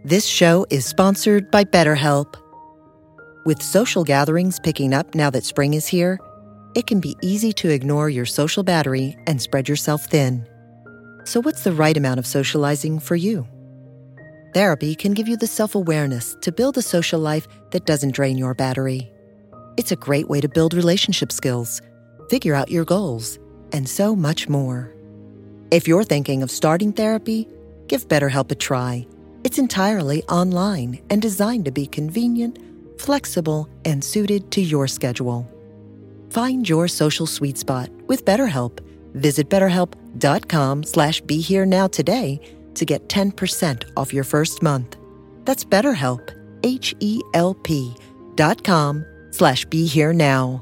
This show is sponsored by BetterHelp. With social gatherings picking up now that spring is here, it can be easy to ignore your social battery and spread yourself thin. So what's the right amount of socializing for you? Therapy can give you the self-awareness to build a social life that doesn't drain your battery. It's a great way to build relationship skills, figure out your goals, and so much more. If you're thinking of starting therapy, give BetterHelp a try. It's entirely online and designed to be convenient, flexible, and suited to your schedule. Find your social sweet spot with BetterHelp. Visit BetterHelp.com/BeHereNow today to get 10% off your first month. That's BetterHelp, HELP.com/BeHereNow.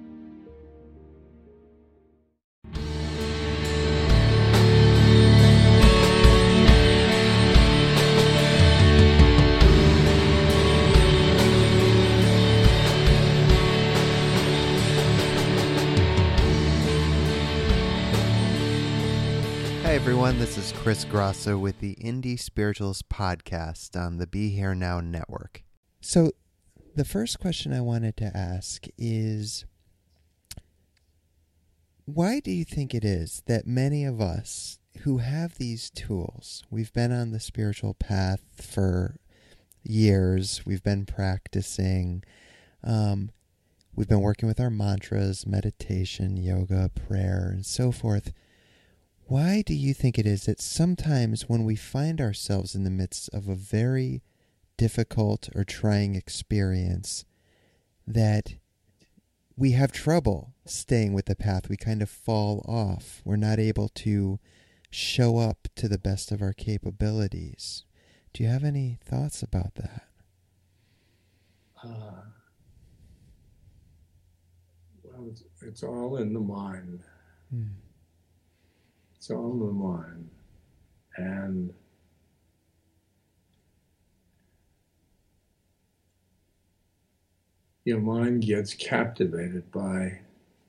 Hi everyone, this is Chris Grosso with the Indie Spirituals podcast on the Be Here Now network. So the first question I wanted to ask is, why do you think it is that many of us who have these tools, we've been on the spiritual path for years, we've been practicing, we've been working with our mantras, meditation, yoga, prayer, and so forth. Why do you think it is that sometimes when we find ourselves in the midst of a very difficult or trying experience, that we have trouble staying with the path? We kind of fall off. We're not able to show up to the best of our capabilities. Do you have any thoughts about that? Well, it's all in the mind. It's all in the mind. And your mind gets captivated by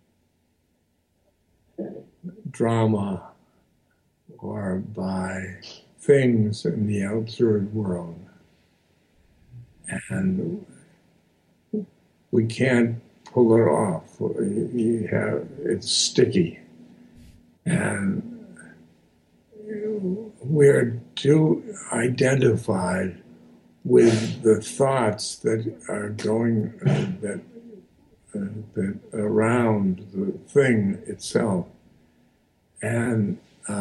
drama or by things in the outside world. And we can't pull it off. It's sticky. And we're too identified with the thoughts that are going that around the thing itself, and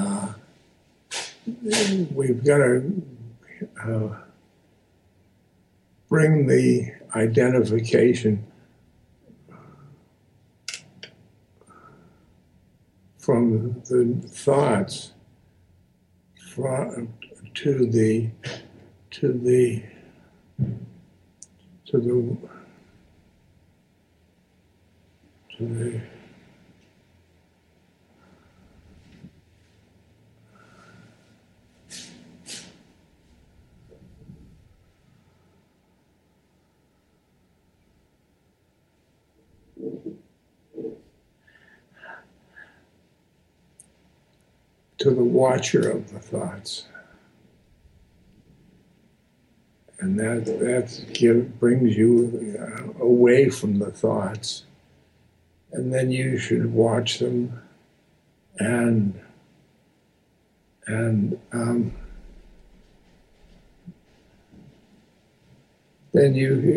we've got to bring the identification from the thoughts to the watcher of the thoughts. And that brings you away from the thoughts. And then you should watch them and then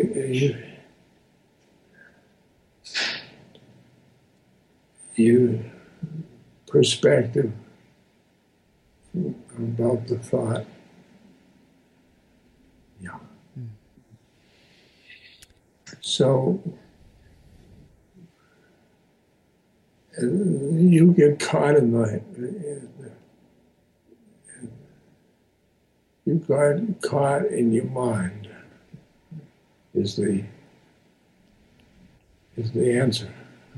you perspective about the thought. Yeah. So you get caught in you got caught in your mind is the answer.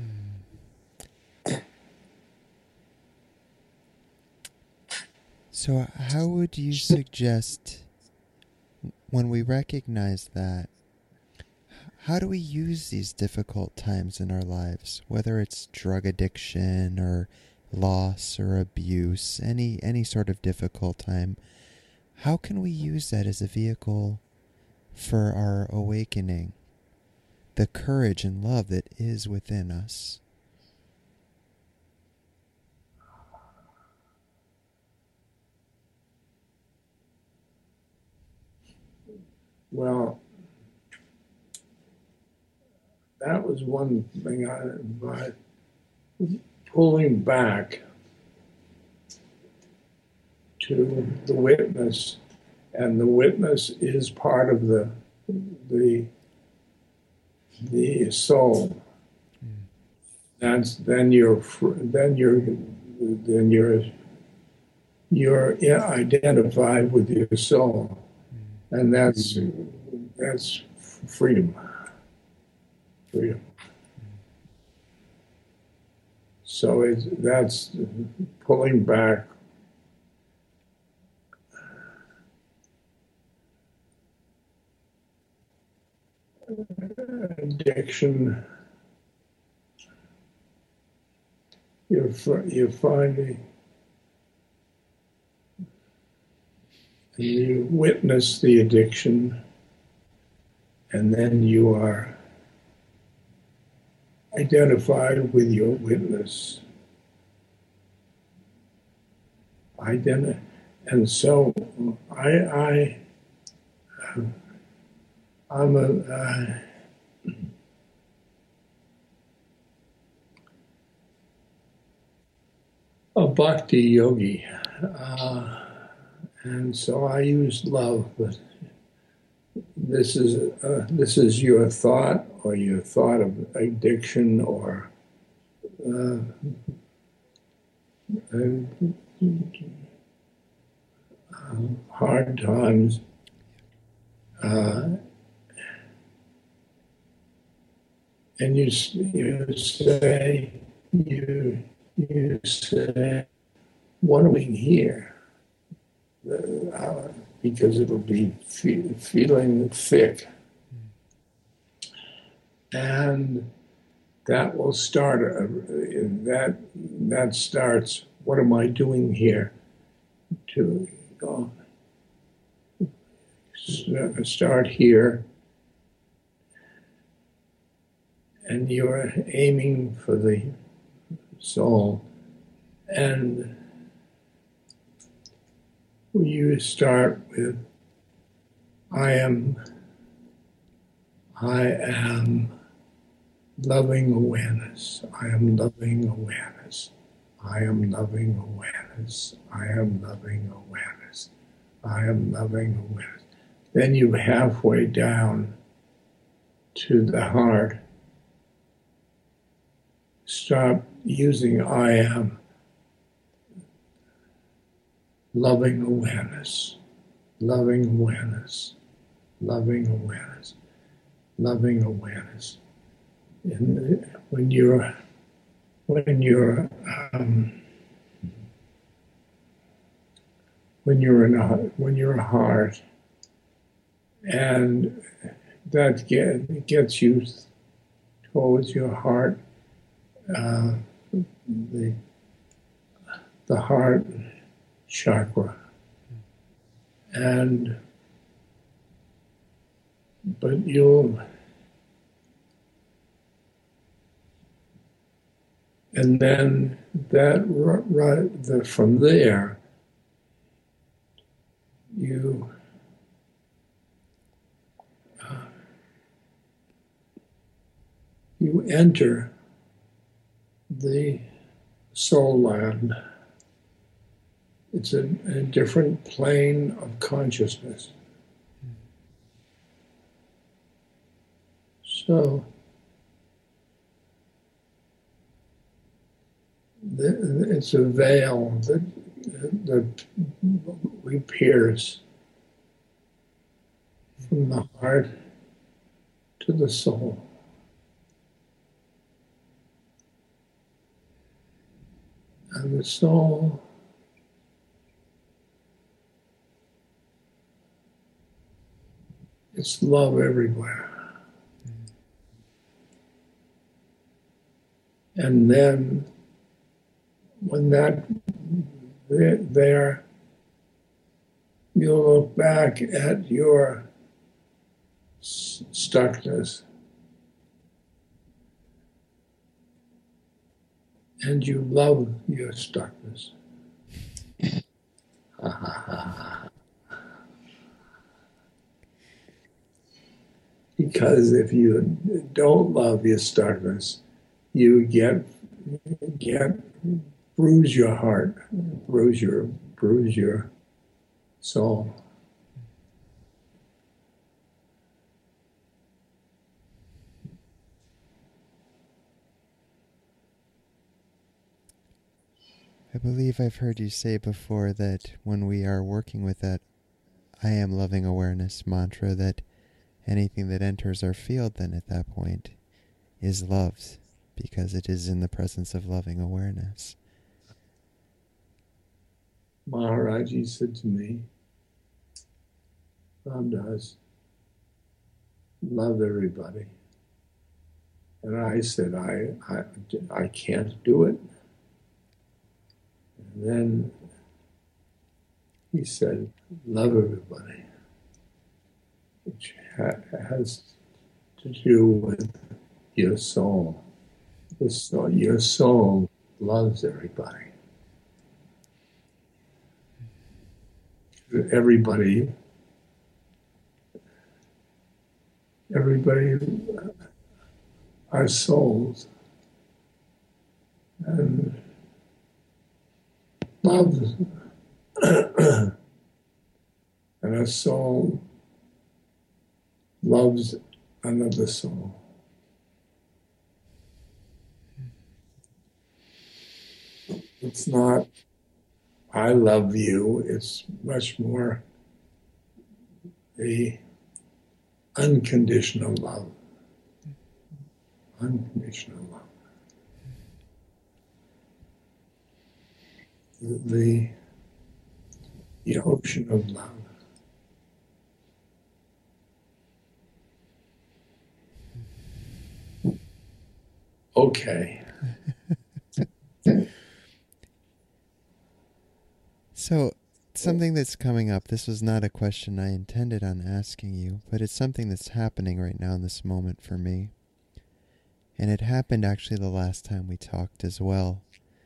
So how would you suggest, when we recognize that, how do we use these difficult times in our lives, whether it's drug addiction or loss or abuse, any sort of difficult time? how can we use that as a vehicle for our awakening? The courage and love that is within us. Well, that was one thing by pulling back to the witness, and the witness is part of the soul. Then you're identified with your soul, and that's freedom. Freedom. So that's pulling back. Addiction. You're finding, and you witness the addiction, and then you are identified with your witness. And so I'm a bhakti yogi, and so I use love. But this is your thought, or your thought of addiction, or hard times. And you say, what are we here? Because it'll be feeling thick. And that will start, that starts, what am I doing here? To start here. And you're aiming for the soul. And you start with, I am loving awareness. I am loving awareness. I am loving awareness. I am loving awareness. I am loving awareness. Then you halfway down to the heart. Stop using I am. Loving awareness, loving awareness, loving awareness, loving awareness. And when you're a heart, and that gets you towards your heart, the heart chakra, but and then from there you enter the soul land. It's a different plane of consciousness. So it's a veil that we pierce from the heart to the soul. And the soul it's love everywhere. And then when that there, you look back at your stuckness and you love your stuckness. Because if you don't love your stuckness, you get bruise your heart, bruise your soul. I believe I've heard you say before that when we are working with that I am loving awareness mantra, that anything that enters our field then at that point is loved, because it is in the presence of loving awareness. Maharaji said to me, Ram Dass, love everybody. And I said, I can't do it. And then he said, love everybody, which has to do with your soul. Your soul loves everybody. Everybody, our souls, and loves, and a soul loves another soul. It's not, I love you, it's much more the unconditional love. Unconditional love. The ocean of love. Okay. So, something that's coming up, this was not a question I intended on asking you, but it's something that's happening right now in this moment for me. And it happened actually the last time we talked as well.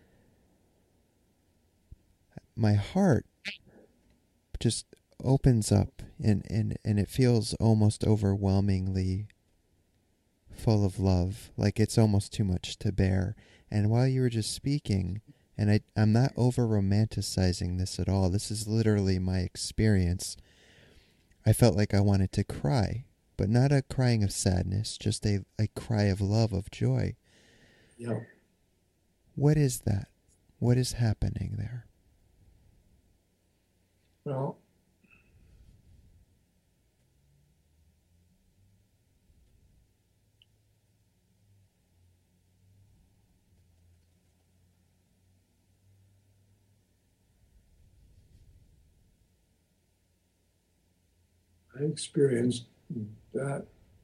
My heart just opens up and it feels almost overwhelmingly full of love, like it's almost too much to bear. And while you were just speaking, and I'm not over-romanticizing this at all, this is literally my experience, I felt like I wanted to cry, but not a crying of sadness, just a cry of love, of joy. Yeah. What is that? What is happening there? Well, I experienced that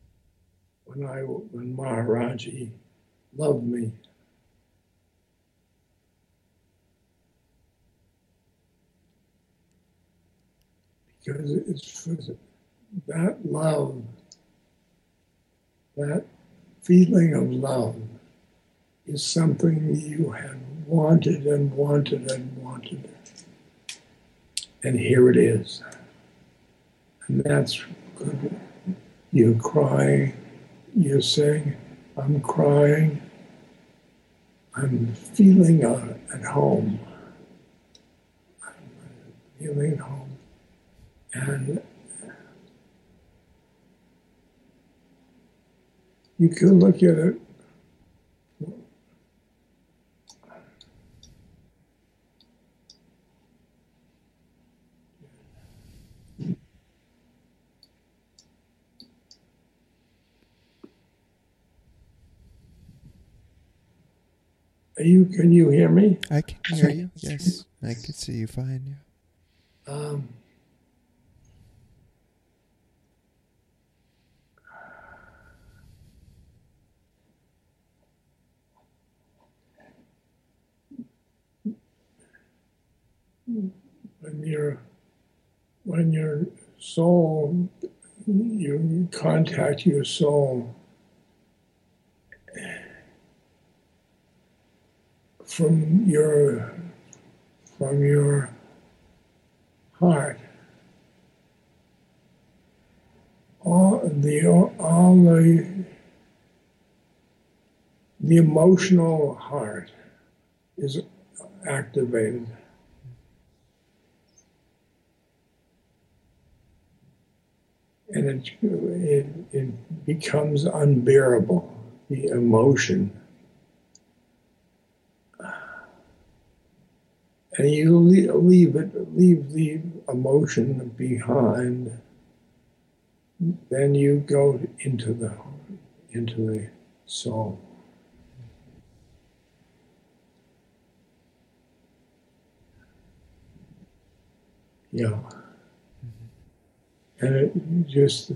when Maharaji loved me. Because it's that love, that feeling of love is something you had wanted and wanted and wanted. And here it is. And that's good. You're crying, you're saying, I'm crying, I'm feeling at home. I'm feeling at home. And you can look at it. Can you hear me? I can hear you, yes. I can see you fine, yeah. when your soul, you contact your soul from your heart, all the emotional heart is activated. And it becomes unbearable, the emotion. And you leave the emotion behind. Then you go into the soul. Yeah. And it just,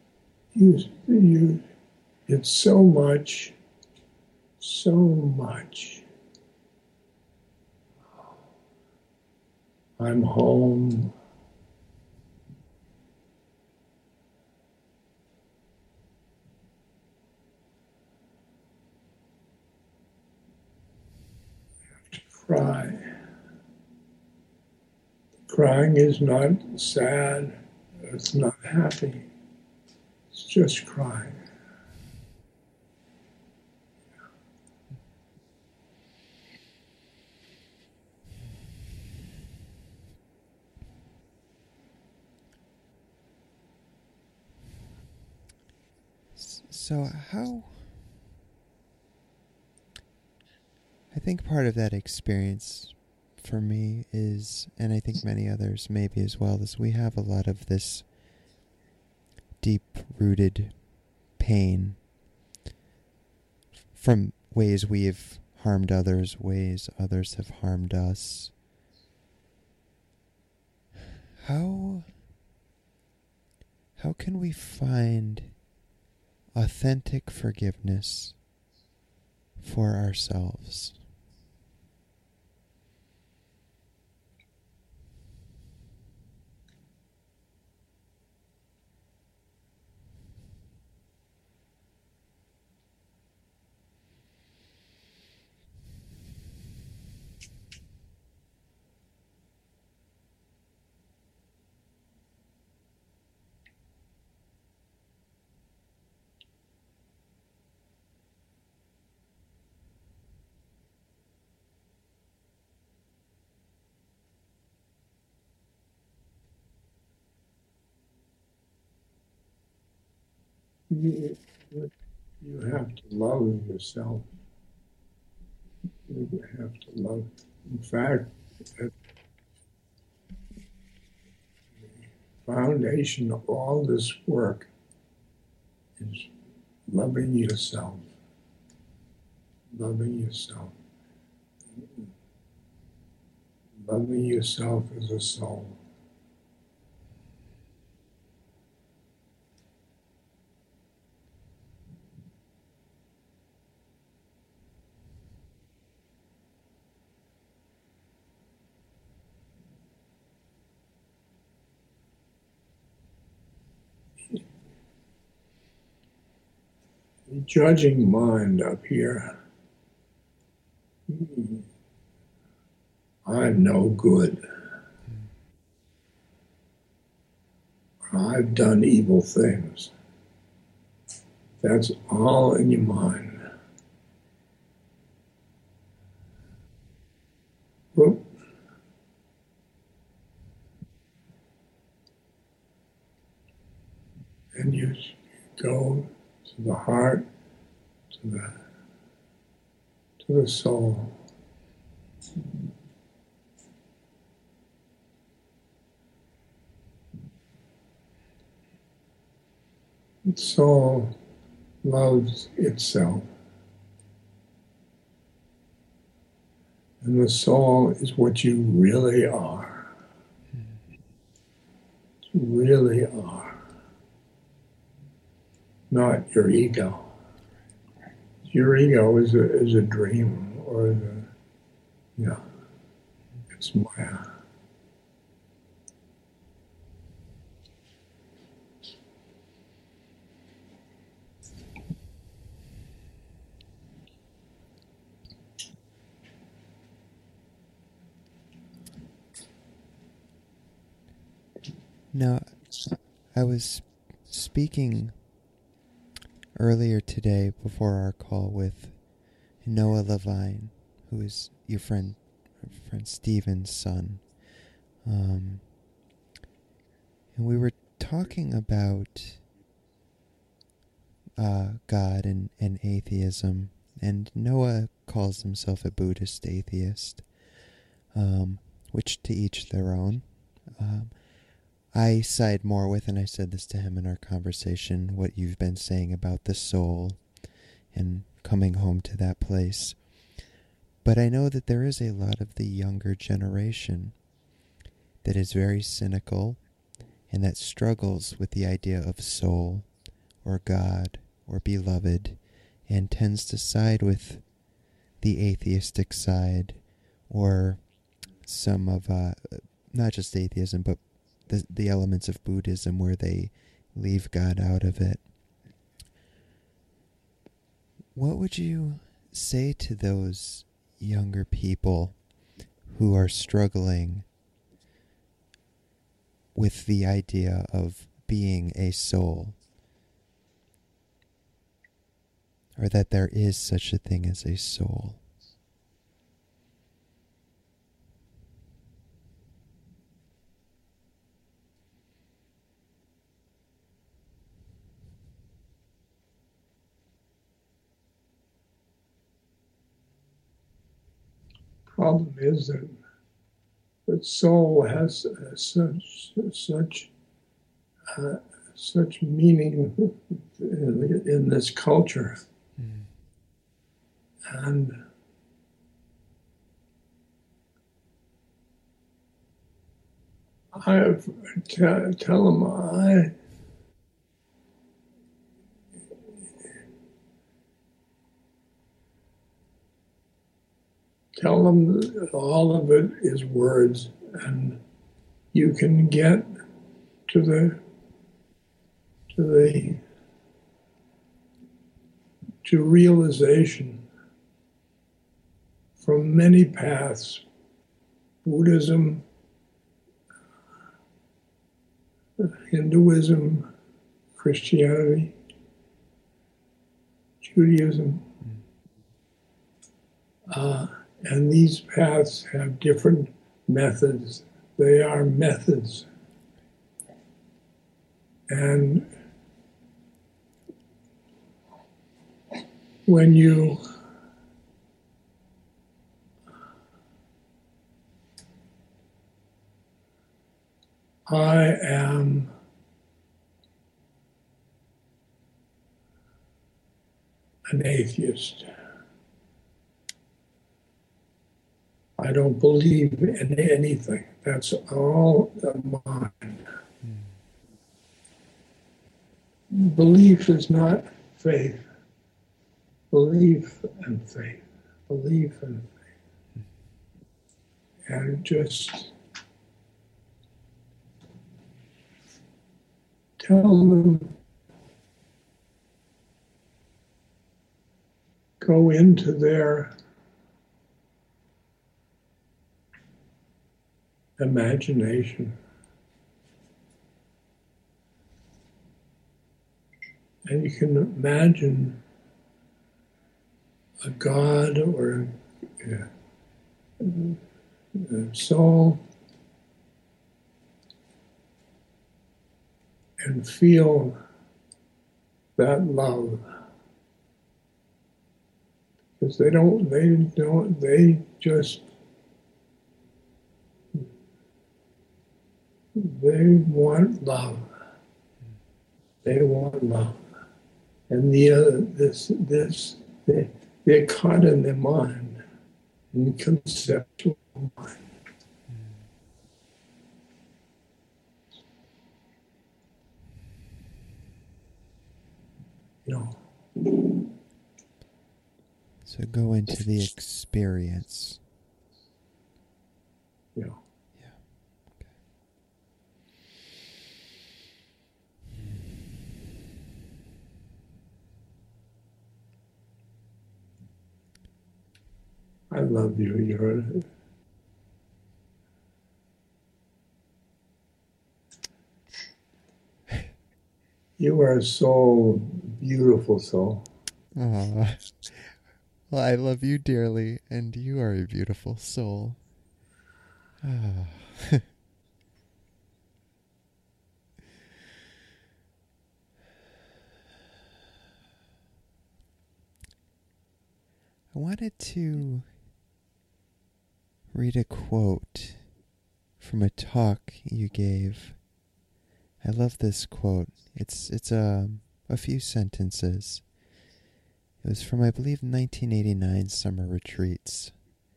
it's so much. I'm home. I have to cry. Crying is not sad. It's not happy. It's just crying. So how... I think part of that experience for me is, and I think many others maybe as well, is we have a lot of this deep-rooted pain from ways we've harmed others, ways others have harmed us. How can we find authentic forgiveness for ourselves? You have to love yourself. You have to love. In fact, the foundation of all this work is loving yourself. Loving yourself. Loving yourself as a soul. The judging mind up here. I'm no good. I've done evil things. That's all in your mind. Whoop. And you go to the heart, to the soul. The soul loves itself. And the soul is what you really are. You really are. Not your ego. Your ego is a dream, or it's Maya. No, I was speaking earlier today before our call with Noah Levine, who is your friend Stephen's son. And we were talking about God and atheism, and Noah calls himself a Buddhist atheist, which to each their own. I side more with, and I said this to him in our conversation, what you've been saying about the soul and coming home to that place. But I know that there is a lot of the younger generation that is very cynical and that struggles with the idea of soul or God or beloved and tends to side with the atheistic side or some of, not just atheism, but the elements of Buddhism where they leave God out of it. What would you say to those younger people who are struggling with the idea of being a soul, or that there is such a thing as a soul? Problem is that soul has such meaning in this culture, and I tell them tell them that all of it is words, and you can get to realization from many paths: Buddhism, Hinduism, Christianity, Judaism. And these paths have different methods. They are methods. And when you I am an atheist. I don't believe in anything. That's all mine. Belief is not faith. Belief and faith. Belief and faith. And just tell them, go into their imagination and you can imagine a God or a soul and feel that love. Because they want love. They want love. And they're caught in their mind, in conceptual mind. So go into the experience. Yeah. Yeah. Okay. I love you. You are so beautiful, soul. Aw. Well, I love you dearly, and you are a beautiful soul. Ah. I wanted to read a quote from a talk you gave. I love this quote. It's a few sentences. It was from, I believe, 1989 Summer Retreats,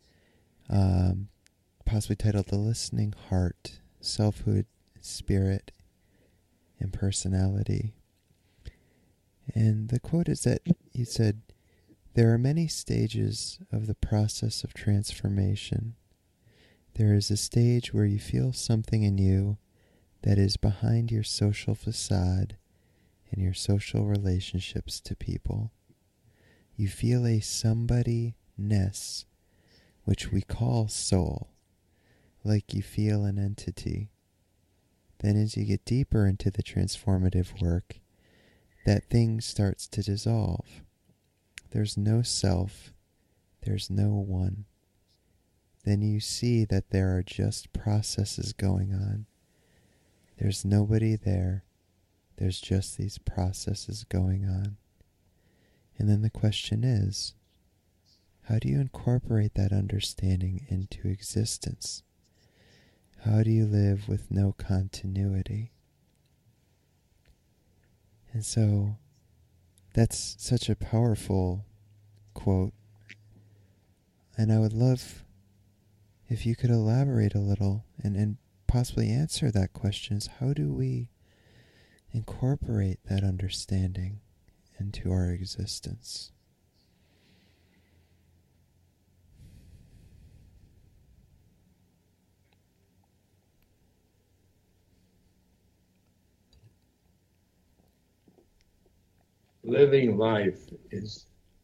possibly titled "The Listening Heart: Selfhood, Spirit, and Personality." And the quote is that he said, "There are many stages of the process of transformation. There is a stage where you feel something in you that is behind your social facade and your social relationships to people. You feel a somebody-ness, which we call soul, like you feel an entity. Then as you get deeper into the transformative work, that thing starts to dissolve. There's no self, there's no one. Then you see that there are just processes going on. There's nobody there. There's just these processes going on. And then the question is, how do you incorporate that understanding into existence? How do you live with no continuity?" And so that's such a powerful quote. And I would love if you could elaborate a little and possibly answer that question, is how do we incorporate that understanding into our existence? Living life is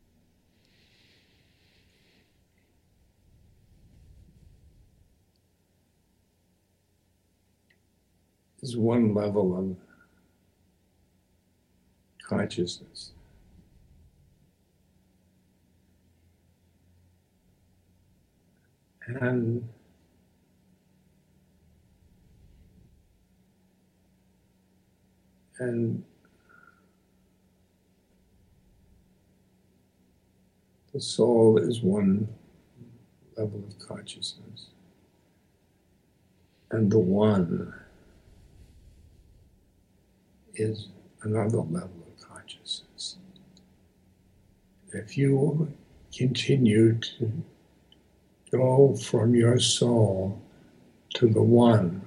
one level of consciousness. And the soul is one level of consciousness. And the one is another level of consciousness. If you continue to go from your soul to the one,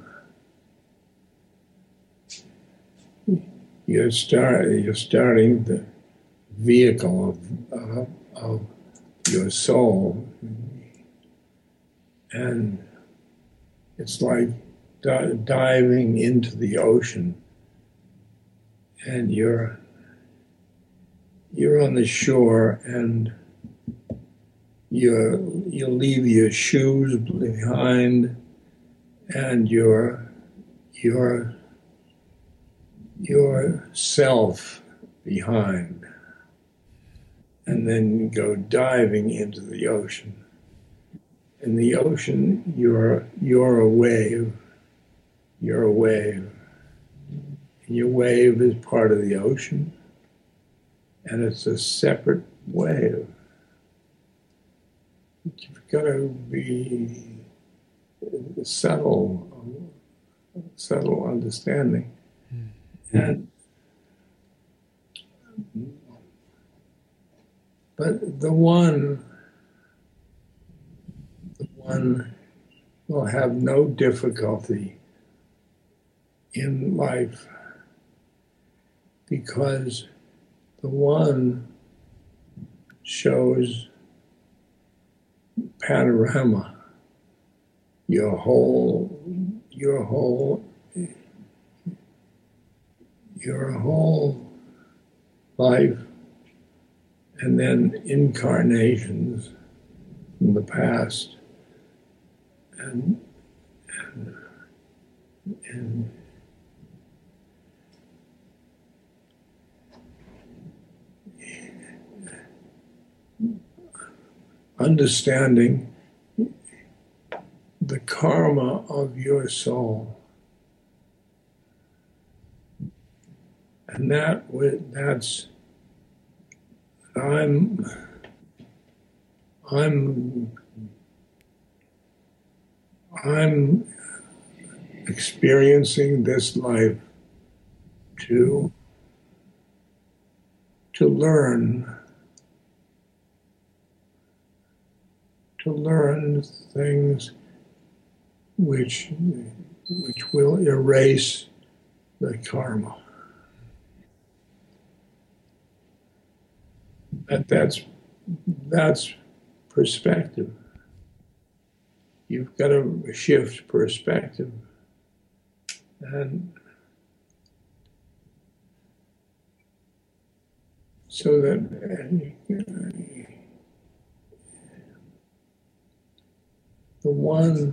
you're starting the vehicle of your soul, and it's like diving into the ocean, and you're on the shore, and you leave your shoes behind, and your self behind, and then go diving into the ocean. In the ocean, you're a wave. You're a wave. And your wave is part of the ocean, and it's a separate wave. You've got to be subtle understanding. But the one will have no difficulty in life, because the one shows panorama, your whole life, and then incarnations from the past, and understanding the karma of your soul. And that's I'm experiencing this life to learn things which will erase the karma. That's perspective. You've got to shift perspective, and so that the one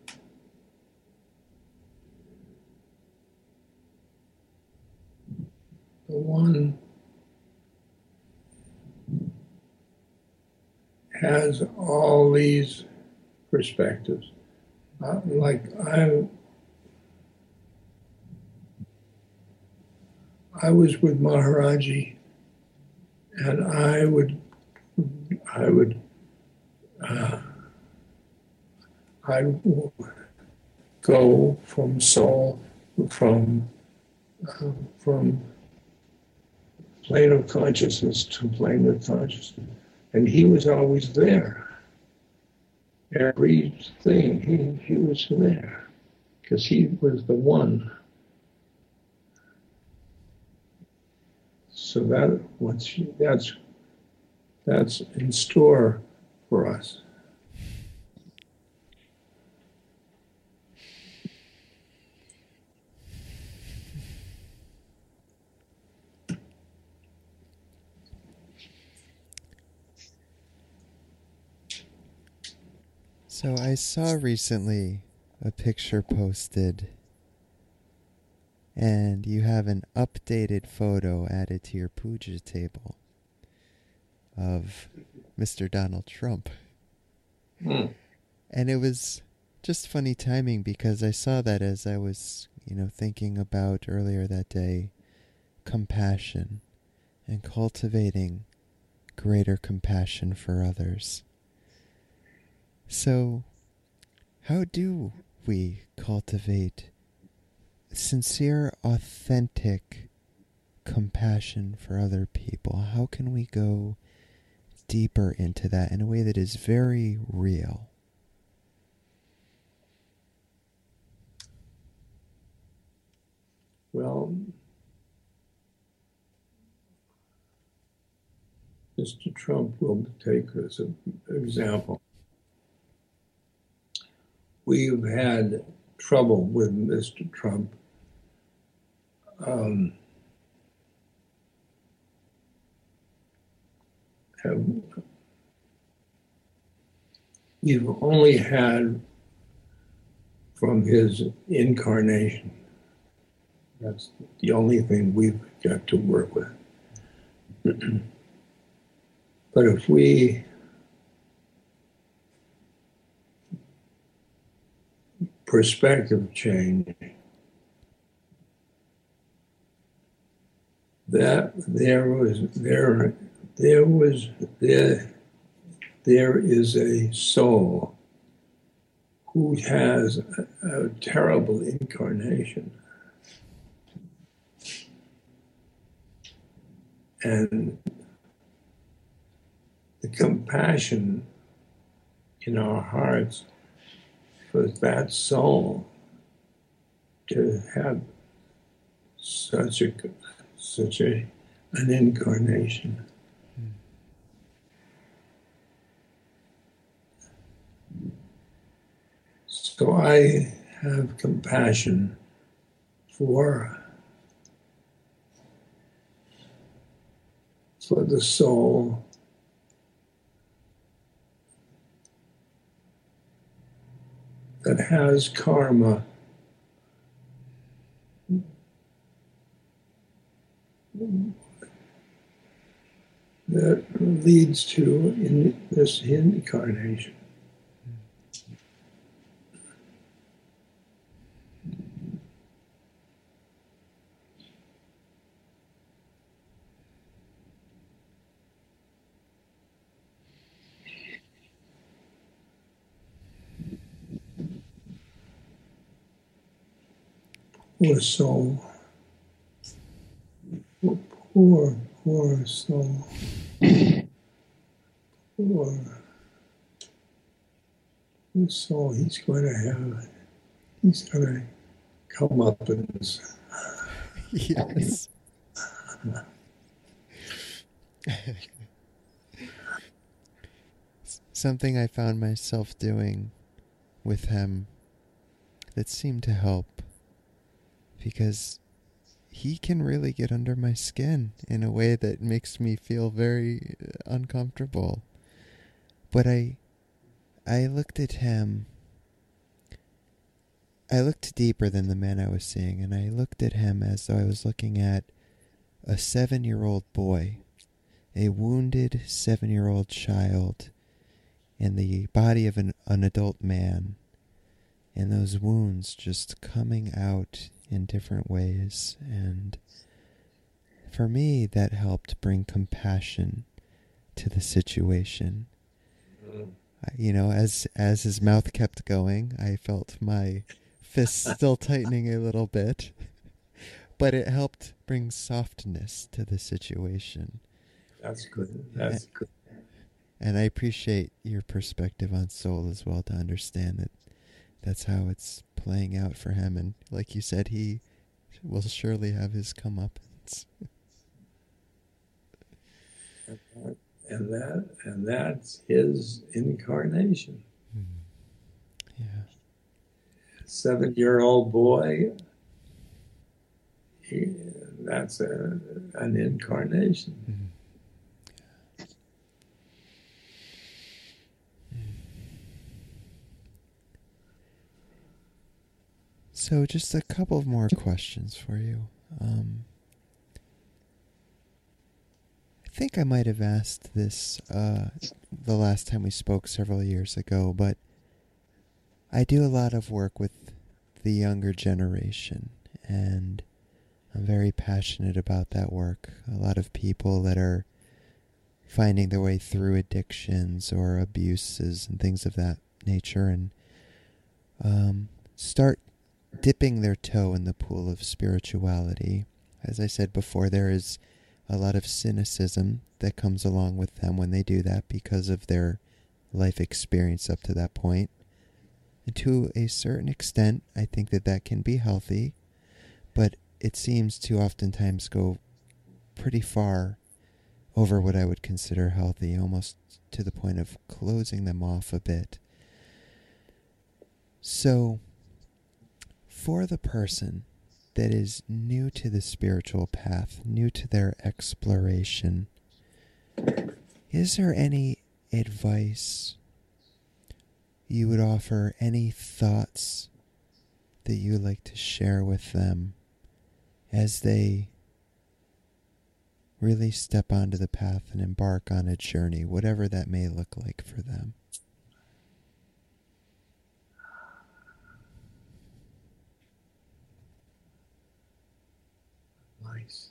has all these perspectives. Like I was with Maharaji, and I would go from soul, from plane of consciousness to plane of consciousness, and he was always there. Everything he was there because he was the one. So that's in store for us. So I saw recently a picture posted, and you have an updated photo added to your puja table of Mr. Donald Trump. And it was just funny timing because I saw that as I was, thinking about earlier that day, compassion and cultivating greater compassion for others. So, how do we cultivate sincere, authentic compassion for other people? How can we go deeper into that in a way that is very real? Well, Mr. Trump will take as an example. We've had trouble with Mr. Trump. We've only had from his incarnation. That's the only thing we've got to work with. But if we perspective change, that there is a soul who has a terrible incarnation, and the compassion in our hearts for that soul to have such an incarnation. So I have compassion for the soul that has karma that leads to in this incarnation. Poor soul. Poor soul. Poor soul. He's going to come up and Yes. Something I found myself doing with him that seemed to help, because he can really get under my skin in a way that makes me feel very uncomfortable. But I looked at him. I looked deeper than the man I was seeing, and I looked at him as though I was looking at a 7-year-old boy, a wounded 7-year-old child in the body of an adult man, and those wounds just coming out in different ways. And for me, that helped bring compassion to the situation. You know, as his mouth kept going, I felt my fists still tightening a little bit, but it helped bring softness to the situation. That's good. That's good. And I appreciate your perspective on soul as well, to understand that that's how it's playing out for him. And like you said, he will surely have his comeuppance. And that's his incarnation. Yeah. 7-year-old boy. That's an incarnation. Mm-hmm. So just a couple of more questions for you. I think I might have asked this the last time we spoke several years ago, but I do a lot of work with the younger generation, and I'm very passionate about that work. A lot of people that are finding their way through addictions or abuses and things of that nature, and start dipping their toe in the pool of spirituality. As I said before, there is a lot of cynicism that comes along with them when they do that because of their life experience up to that point. And to a certain extent, I think that that can be healthy, but it seems to oftentimes go pretty far over what I would consider healthy, almost to the point of closing them off a bit. So, for the person that is new to the spiritual path, new to their exploration, is there any advice you would offer, any thoughts that you would like to share with them as they really step onto the path and embark on a journey, whatever that may look like for them? Nice.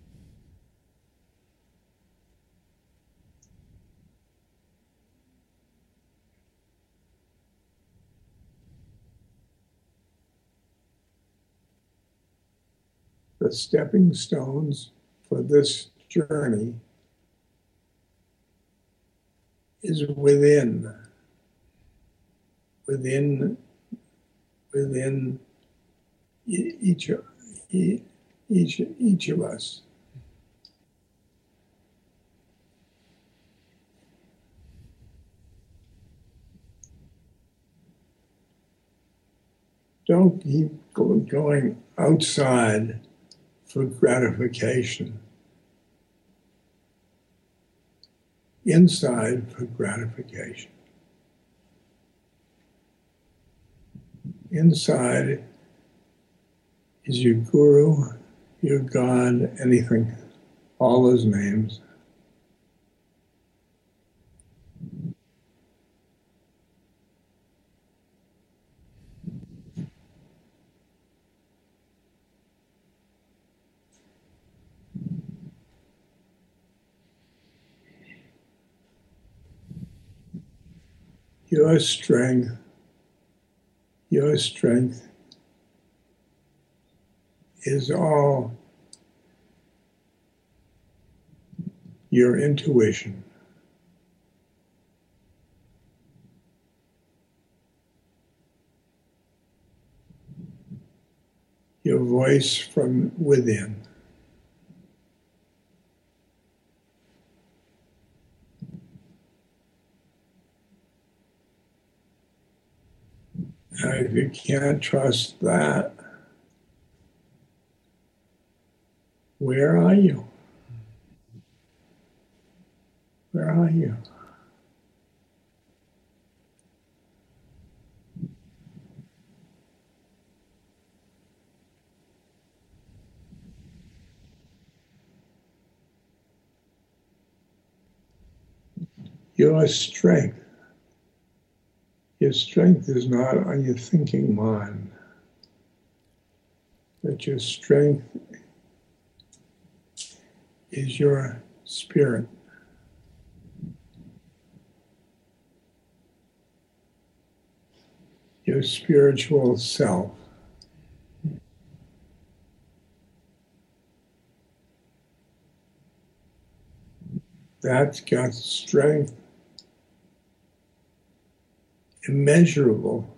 The stepping stones for this journey is within each of us. Don't keep going outside for gratification. Inside for gratification. Inside is your guru, your God, anything, all those names. Your strength, your strength is all your intuition. Your voice from within. And if you can't trust that, where are you? Where are you? Your strength. Your strength is not on your thinking mind, but your strength is your spirit. Your spiritual self. That's got strength immeasurable.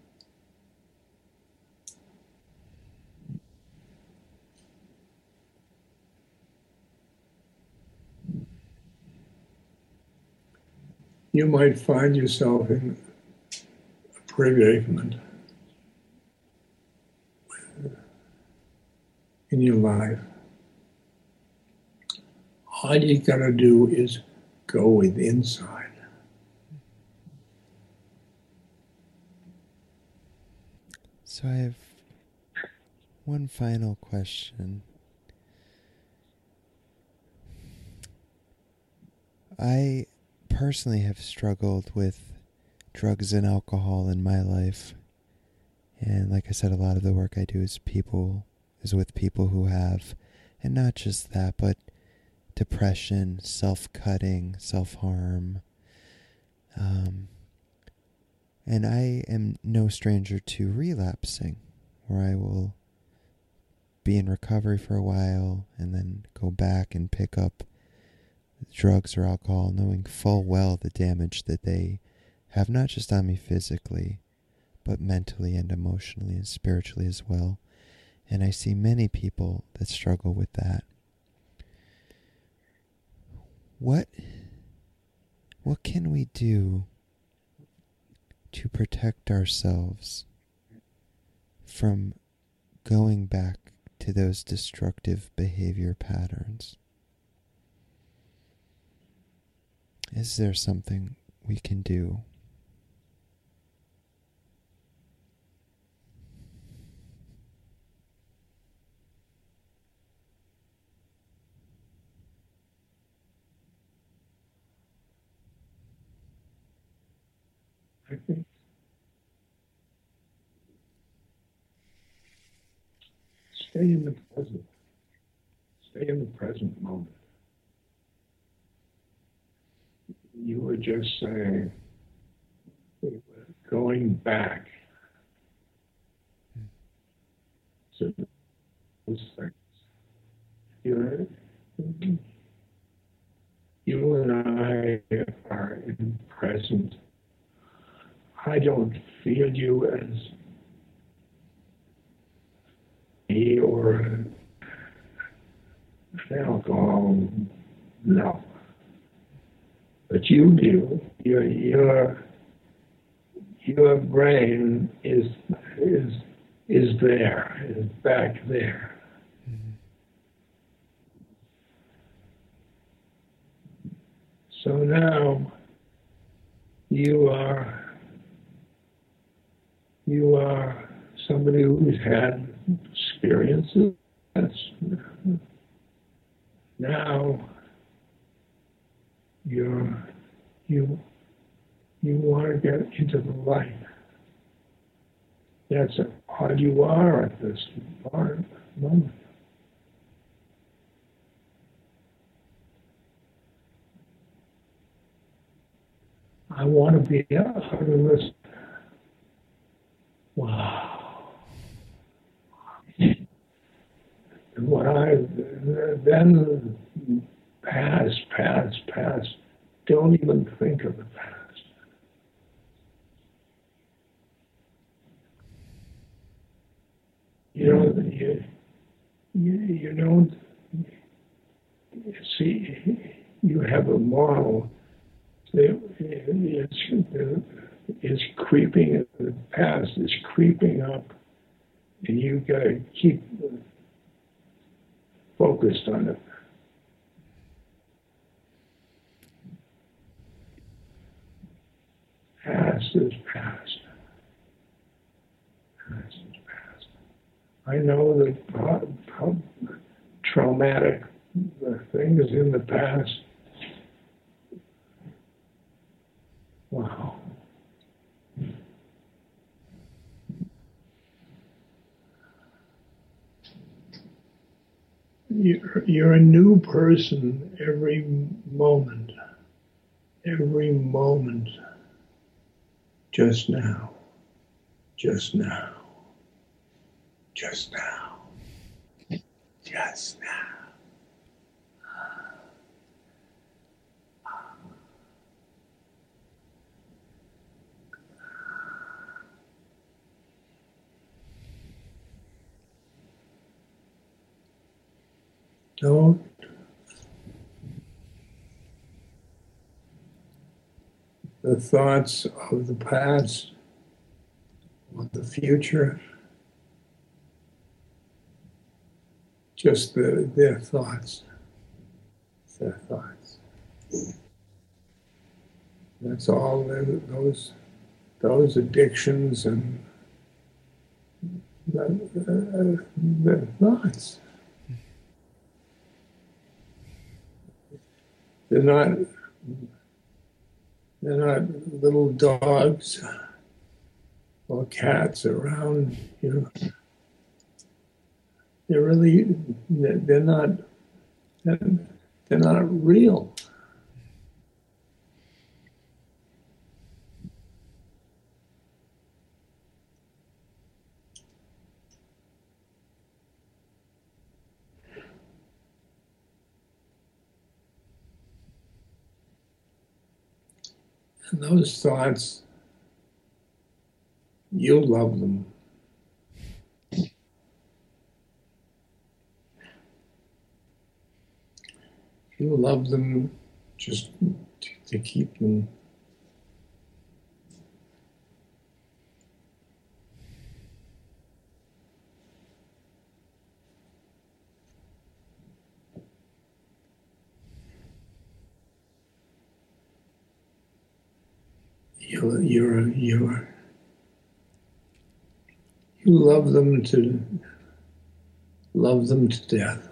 You might find yourself in a predicament in your life. All you gotta do is go with inside. So I have one final question. I personally have struggled with drugs and alcohol in my life. And like I said, a lot of the work I do is with people who have, and not just that, but depression, self-cutting, self-harm. And I am no stranger to relapsing, where I will be in recovery for a while and then go back and pick up drugs or alcohol, knowing full well the damage that they have, not just on me physically, but mentally and emotionally and spiritually as well. And I see many people that struggle with that. What can we do to protect ourselves from going back to those destructive behavior patterns? Is there something we can do? I think stay in the present. Stay in the present moment. You were just saying, going back to those things. You and I are in present. I don't feel you as me or an alcohol, no. But you do. Your brain is there, is back there. Mm-hmm. So now you are somebody who's had experiences. Now you want to get into the light. That's all you are at this moment. I want to be out of this. Wow. And when I then pass, don't even think of the past. You don't see, you have a model that is creeping, the past is creeping up, and you got to keep focused on it. Past is past. Past is past. I know that how traumatic the things in the past. Wow. You're a new person every moment. Every moment. Just now. Just now. Just now. Just now. Don't the thoughts of the past or the future, just their thoughts. Their thoughts. That's all those addictions and the thoughts. They're not little dogs or cats around you. They're not real. And those thoughts, you love them. You love them just to keep them. You love them to death.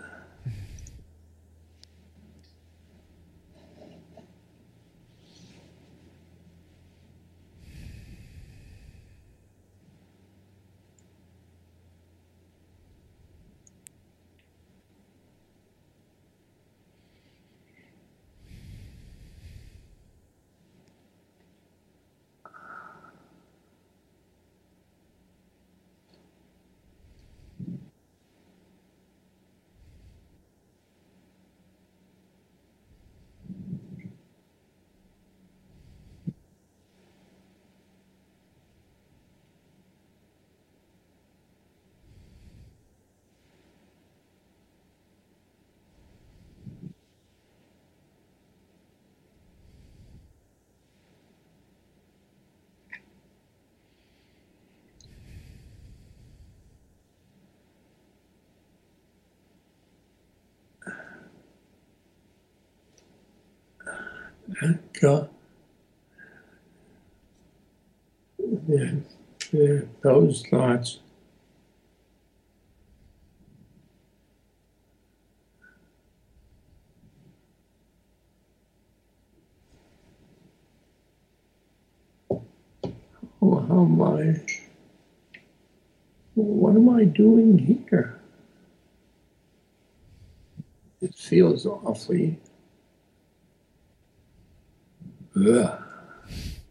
God, those thoughts what am I doing here? It feels awfully ugh.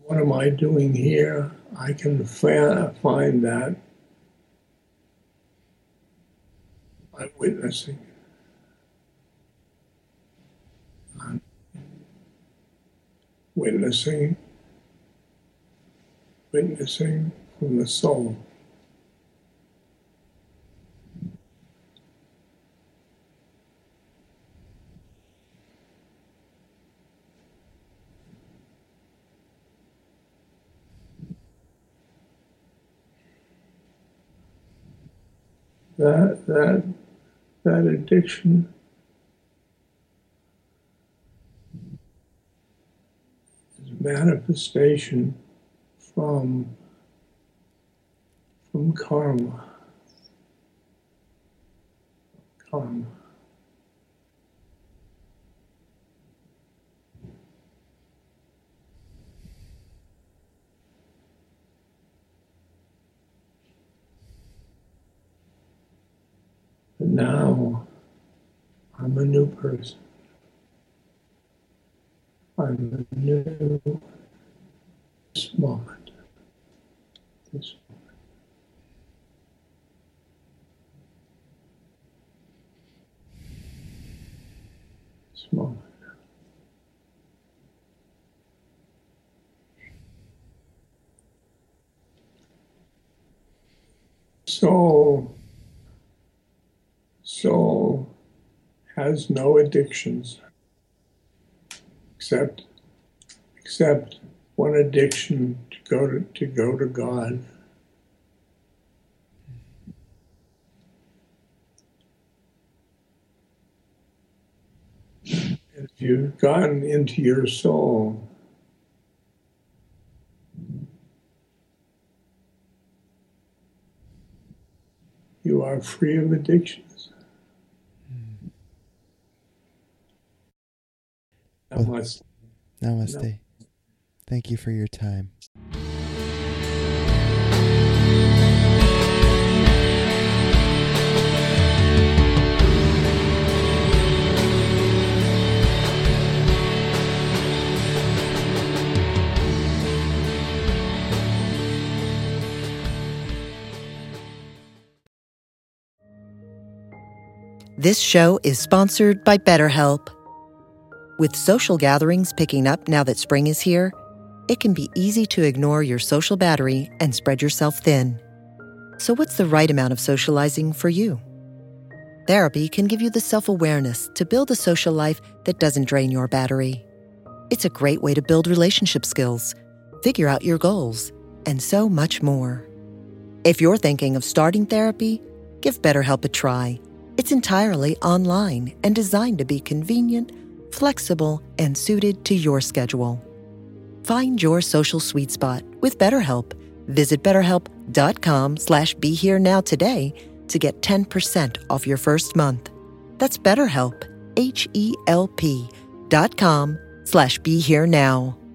What am I doing here? I can find that by witnessing. I'm witnessing from the soul. That addiction is a manifestation from karma. But now I'm a new person. I'm a new this moment. This moment. Soul has no addictions except one addiction to go to God. And if you've gotten into your soul, you are free of addictions. Namaste. Namaste. Thank you for your time. This show is sponsored by BetterHelp. With social gatherings picking up now that spring is here, it can be easy to ignore your social battery and spread yourself thin. So what's the right amount of socializing for you? Therapy can give you the self-awareness to build a social life that doesn't drain your battery. It's a great way to build relationship skills, figure out your goals, and so much more. If you're thinking of starting therapy, give BetterHelp a try. It's entirely online and designed to be convenient, flexible, and suited to your schedule. Find your social sweet spot with BetterHelp. Visit BetterHelp.com/BeHereNow today to get 10% off your first month. That's BetterHelp, HELP.com/BeHereNow.